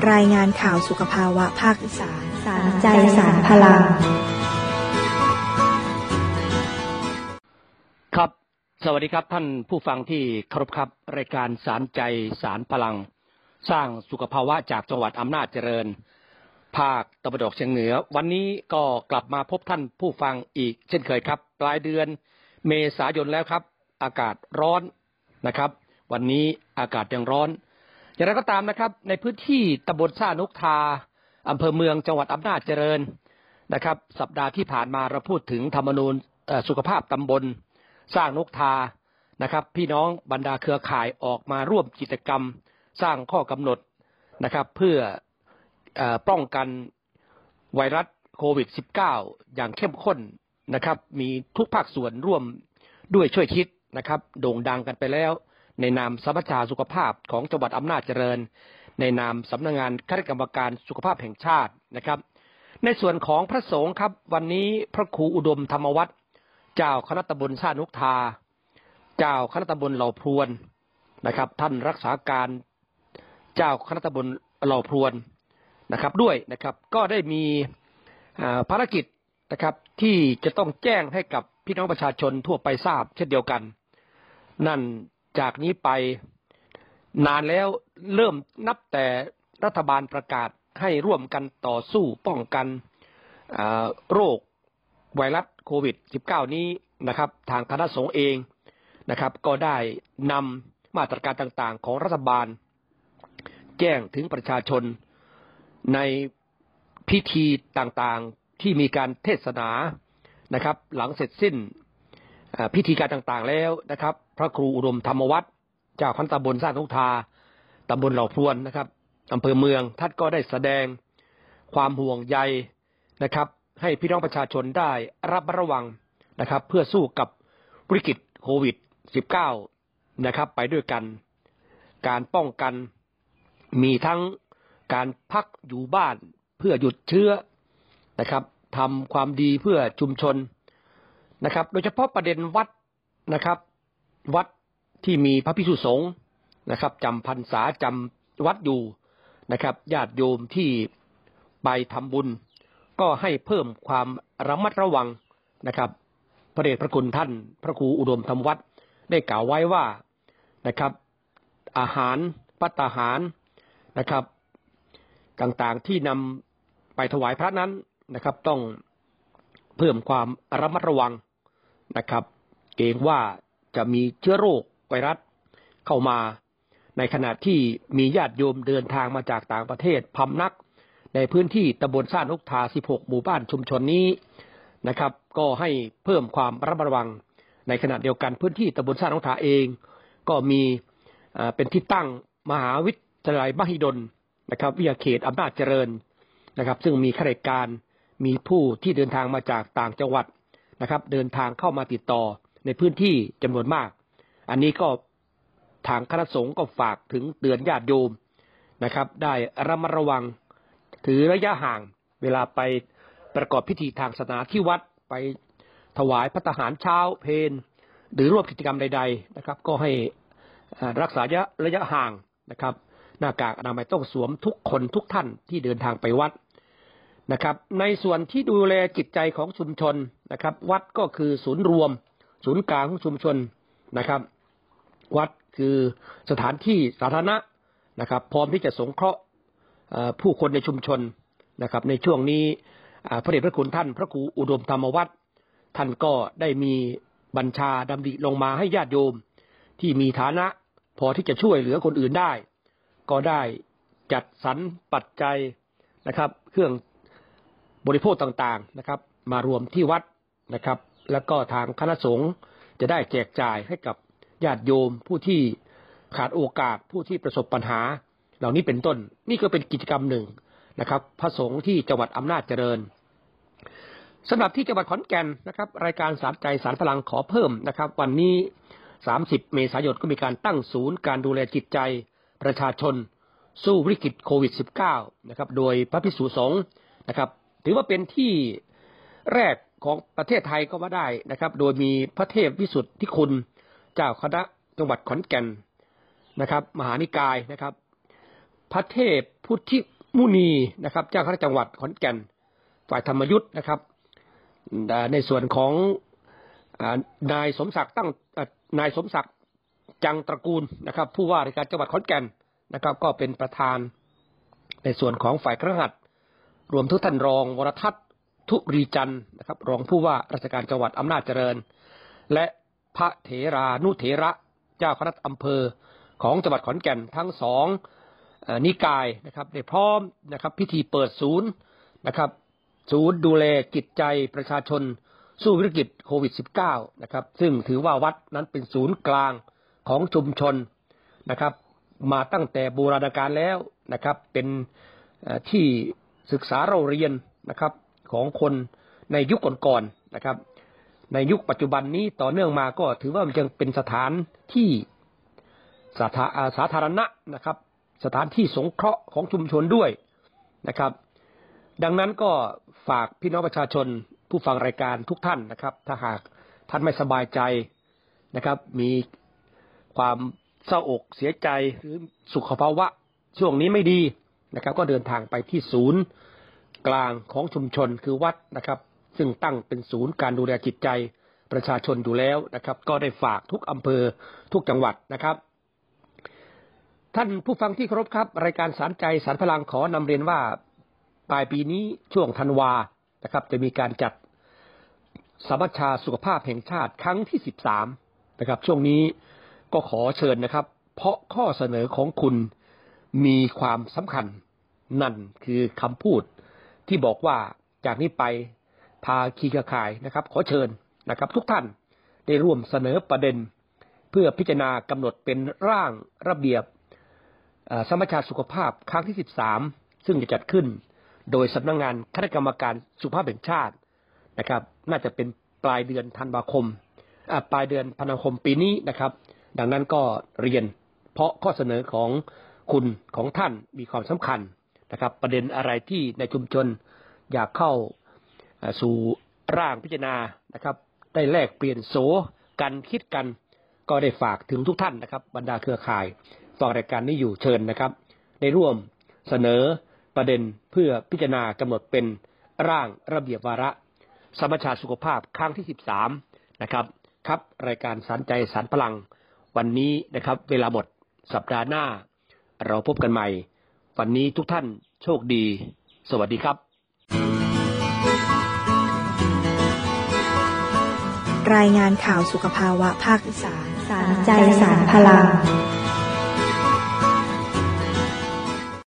รายงานข่าวสุขภาวะภาคอีสานสารใจสารพลังครับสวัสดีครับท่านผู้ฟังที่เคารพครับรายการสารใจสารพลังสร้างสุขภาวะจากจังหวัดอำนาจเจริญภาคตะวันออกเฉียงเหนือวันนี้ก็กลับมาพบท่านผู้ฟังอีกเช่นเคยครับปลายเดือนเมษายนแล้วครับอากาศร้อนนะครับวันนี้อากาศยังร้อนอย่างไรก็ตามนะครับในพื้นที่ตำบลซ่านกทาอำเภอเมืองจังหวัดอำนาจเจริญนะครับสัปดาห์ที่ผ่านมาเราพูดถึงธรรมนูญสุขภาพตำบลสร้างนกทานะครับพี่น้องบรรดาเครือข่ายออกมาร่วมกิจกรรมสร้างข้อกำหนดนะครับเพื่อป้องกันไวรัสโควิด -19 อย่างเข้มข้นนะครับมีทุกภาคส่วนร่วมด้วยช่วยคิดนะครับโด่งดังกันไปแล้วในนามสมัชชาสุขภาพของจังหวัดอำนาจเจริญในนามสำนักงานคณะกรรมการสุขภาพแห่งชาตินะครับในส่วนของพระสงฆ์ครับวันนี้พระครูอุดมธรรมวัฒน์เจ้าคณะตำบลซ่านกทาเจ้าคณะตำบลเหล่าพรวนนะครับท่านรักษาการเจ้าคณะตำบลเหล่าพรวนนะครับด้วยนะครับก็ได้มีภารกิจนะครับที่จะต้องแจ้งให้กับพี่น้องประชาชนทั่วไปทราบเช่นเดียวกันนั่นจากนี้ไปนานแล้วเริ่มนับแต่รัฐบาลประกาศให้ร่วมกันต่อสู้ป้องกันโรคไวรัสโควิด -19 นี้นะครับทางคณะสงฆ์เองนะครับก็ได้นำมาตรการต่างๆของรัฐบาลแจ้งถึงประชาชนในพิธีต่างๆที่มีการเทศนานะครับหลังเสร็จสิ้นพิธีการต่างๆแล้วนะครับพระครูอุดมธรรมวัฒน์เจ้าคณะตำบลซ่านกทาตำบลเหล่าพรวนนะครับอำเภอเมืองท่านก็ได้แสดงความห่วงใยนะครับให้พี่น้องประชาชนได้รับระวังนะครับเพื่อสู้กับวิกฤตโควิด -19 นะครับไปด้วยกันการป้องกันมีทั้งการพักอยู่บ้านเพื่อหยุดเชื้อนะครับทำความดีเพื่อชุมชนนะครับโดยเฉพาะประเด็นวัดนะครับวัดที่มีพระภิกษุสงฆ์นะครับจำพรรษาจำวัดอยู่นะครับญาติโยมที่ไปทำบุญก็ให้เพิ่มความระมัดระวังนะครับพระเดชพระคุณท่านพระครูอุดมธรรมวัฒน์ได้กล่าวไว้ว่านะครับอาหารภัตตาหารนะครับต่างๆที่นำไปถวายพระนั้นนะครับต้องเพิ่มความระมัดระวังนะครับเกรงว่าจะมีเชื้อโรคไวรัสเข้ามาในขณะที่มีญาติโยมเดินทางมาจากต่างประเทศพำนักในพื้นที่ตำบลซ่านกทา16หมู่บ้านชุมชนนี้นะครับก็ให้เพิ่มความระมัดระวังในขณะเดียวกันพื้นที่ตำบลซ่านกทาเองก็มีเป็นที่ตั้งมหาวิทยาลัยมหิดลนะครับวิทยาเขตอำนาจเจริญนะครับซึ่งมีข้าราชการมีผู้ที่เดินทางมาจากต่างจังหวัดนะครับเดินทางเข้ามาติดต่อในพื้นที่จำนวนมากอันนี้ก็ทางคณะสงฆ์ก็ฝากถึงเตือนญาติโยมนะครับได้ระมัดระวังถือระยะห่างเวลาไปประกอบพิธีทางศาสนาที่วัดไปถวายภัตตาหารเช้าเพลหรือร่วมกิจกรรมใดๆนะครับก็ให้รักษาระยะห่างนะครับหน้ากากอนามัยต้องสวมทุกคนทุกท่านที่เดินทางไปวัดนะครับในส่วนที่ดูแลจิตใจของชุมชนนะครับวัดก็คือศูนย์รวมศูนย์กลางของชุมชนนะครับวัดคือสถานที่สาธารณะนะครับพร้อมที่จะสงเคราะห์ผู้คนในชุมชนนะครับในช่วงนี้พระเดชพระคุณท่านพระครูอุดมธรรมวัฒน์ท่านก็ได้มีบัญชาดำริลงมาให้ญาติโยมที่มีฐานะพอที่จะช่วยเหลือคนอื่นได้ก็ได้จัดสรรปัจจัยนะครับเครื่องบริโภคต่างๆนะครับมารวมที่วัดนะครับแล้วก็ทางคณะสงฆ์จะได้แจกจ่ายให้กับญาติโยมผู้ที่ขาดโอกาสผู้ที่ประสบปัญหาเหล่านี้เป็นต้นนี่ก็เป็นกิจกรรมหนึ่งนะครับพระสงฆ์ที่จังหวัดอำนาจเจริญสำหรับที่จังหวัดขอนแก่นนะครับรายการสารใจสารพลังขอเพิ่มนะครับวันนี้30 เมษายนก็มีการตั้งศูนย์การดูแลจิตใจประชาชนสู้วิกฤตโควิด -19 นะครับโดยพระภิกษุสงฆ์นะครับถือว่าเป็นที่แรกของประเทศไทยก็ว่าได้นะครับโดยมีพระเทพวิสุทธิคุณเจ้าคณะจังหวัดขอนแก่นนะครับมหานิกายนะครับพระเทพพุทธิมุนีนะครับเจ้าคณะจังหวัดขอนแก่นฝ่ายธรรมยุทธนะครับในส่วนของนายสมศักดิ์จังตระกูลนะครับผู้ว่าราชการจังหวัดขอนแก่นนะครับก็เป็นประธานในส่วนของฝ่ายคฤหัสถ์รวมทุกท่านรองวรทัศน์ทุรีจันทร์นะครับรองผู้ว่าราชการจังหวัดอำนาจเจริญและพระเถรานุเถระเจ้าคณะอำเภอของจังหวัดขอนแก่นทั้งสองนิกายนะครับได้พร้อมนะครับพิธีเปิดศูนย์นะครับศูนย์ดูแลจิตใจประชาชนสู้วิกฤตโควิด -19 นะครับซึ่งถือว่าวัดนั้นเป็นศูนย์กลางของชุมชนนะครับมาตั้งแต่โบราณกาลแล้วนะครับเป็นที่ศึกษาเราเรียนนะครับของคนในยุคก่อนๆนะครับในยุคปัจจุบันนี้ต่อเนื่องมาก็ถือว่ามันยังเป็นสถานที่สาธารณะนะครับสถานที่สงเคราะห์ของชุมชนด้วยนะครับดังนั้นก็ฝากพี่น้องประชาชนผู้ฟังรายการทุกท่านนะครับถ้าหากท่านไม่สบายใจนะครับมีความเศร้าอกเสียใจหรือสุขภาวะช่วงนี้ไม่ดีนะครับก็เดินทางไปที่ศูนย์กลางของชุมชนคือวัดนะครับซึ่งตั้งเป็นศูนย์การดูแลจิตใจประชาชนอยู่แล้วนะครับก็ได้ฝากทุกอำเภอทุกจังหวัดนะครับท่านผู้ฟังที่เคารพครับรายการสารใจสารพลังขอนำเรียนว่าปลายปีนี้ช่วงธันวานะครับจะมีการจัดสมัชชาสุขภาพแห่งชาติครั้งที่13นะครับช่วงนี้ก็ขอเชิญนะครับเพราะข้อเสนอของคุณมีความสำคัญนั่นคือคำพูดที่บอกว่าจากนี้ไปภาคีเครือข่ายนะครับขอเชิญนะครับทุกท่านได้ร่วมเสนอประเด็นเพื่อพิจารณากำหนดเป็นร่างระเบียบสมัชชาสุขภาพครั้งที่13ซึ่งจะจัดขึ้นโดยสำนักงานคณะกรรมการสุขภาพแห่งชาตินะครับน่าจะเป็นปลายเดือนธันวาคมปีนี้นะครับดังนั้นก็เรียนเพราะข้อเสนอของคุณของท่านมีความสำคัญนะครับประเด็นอะไรที่ในชุมชนอยากเข้าสู่ร่างพิจารณานะครับได้แลกเปลี่ยนโสกันคิดกันก็ได้ฝากถึงทุกท่านนะครับบรรดาเครือข่ายฟังรายการนี้อยู่เชิญนะครับได้ร่วมเสนอประเด็นเพื่อพิจารณากำหนดเป็นร่างระเบียบวาระสมัชชาสุขภาพครั้งที่13นะครับครับรายการสารใจสารพลังวันนี้นะครับเวลาหมดสัปดาห์หน้าเราพบกันใหม่วันนี้ทุกท่านโชคดีสวัสดีครับรายงานข่าวสุขภาวะภาคอีสานสารใจสารพลัง